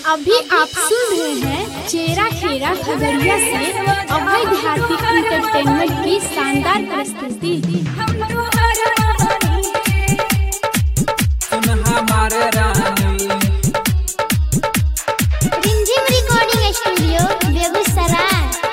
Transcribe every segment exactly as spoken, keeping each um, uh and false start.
अभी आप सुन रहे हैं चेरा खेरा खगड़िया से अभय धार्मिक इंटरटेनमेंट की शानदार प्रस्तुति। Rimjhim recording studio Begusarai.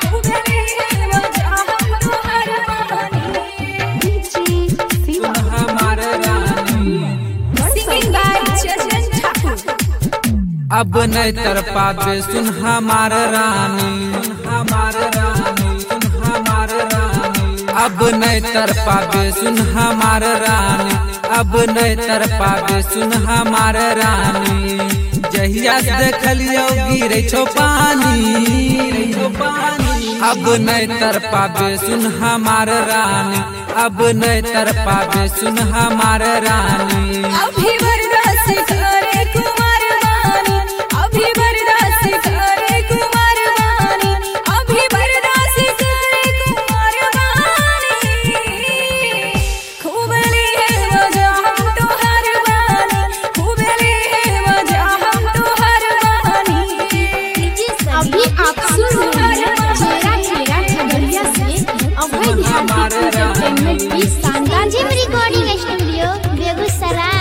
अब नहीं तर पावे सुन हमार रानी, हमार रानी, सुन हमार रानी। अब नहीं तर पावे सुन हमार रानी, अब नहीं तर पावे सुन हमार रानी। जहिया से देखलियो गिरे छो पानी, अब नहीं तर पावे सुन हमार रानी, अब नहीं तर पावे सुन हमार रानी। अभी बर्दाश्त करे कुमार रानी, अभी बर्दाश्त करे कुमार रानी, अभी बर्दाश्त करे कुमार रानी। खूब ली है मजा हम तो हर बानी, खूब ली है मजा हम तो हर बानी। अभी आप सुन रहे हैं चेरा खेरा खगड़िया से अभय धार्मिक इंटरटेनमेंट की शानदार रिकॉर्डिंग स्टूडियो बेगूसराय।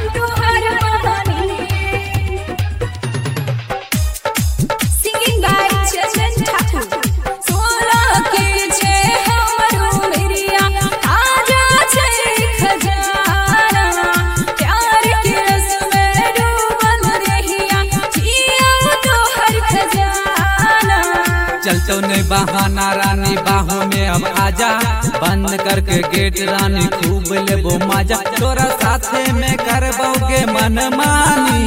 चलतो नहीं बहाना रानी, बाहों में अब आजा, बंद करके गेट रानी, खूब लेबो मजा। तोरा साथे में करबोगे मनमानी,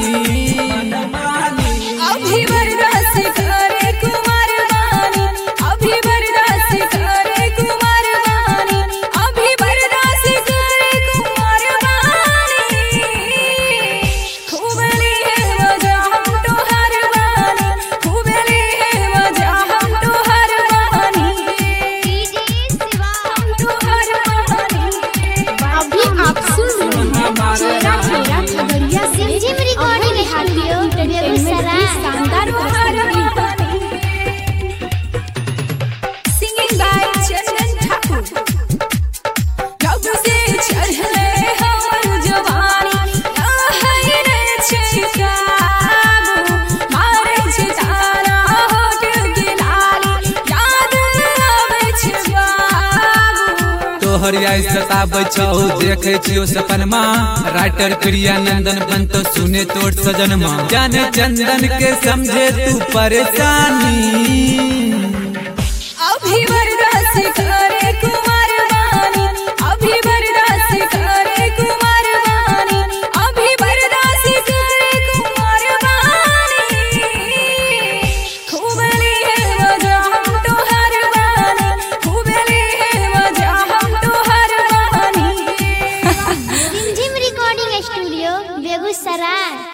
अभी बर्दाश्त करे कुमार रानी, अभी बर्दाश्त करे कुमार रानी, अभी बर्दाश्त करे कुमार रानी। खूब ली है मजा हम तो हर बानी, खूब ली है मजा हम तो हर बानी। अभी आप सुन रहे हैं चेरा खेरा खगड़िया से रिमझिम रिकॉर्डिंग स्टूडियो बेगूसराय की शानदार प्रस्तुति। Singing by Chandan Thakur. जब से चढ़ले हमर जवानी, रहै रे छिकाबू, मारै छै तारा होठ गिलाली, याद आबै छै बाबू। तोहर आई सताबै छौ देखे छियो सपनमा, राइटर प्रिया नंदन बनतो सुने तोड़ सजनमा। जाने चंदन के समझे तू परेशानी।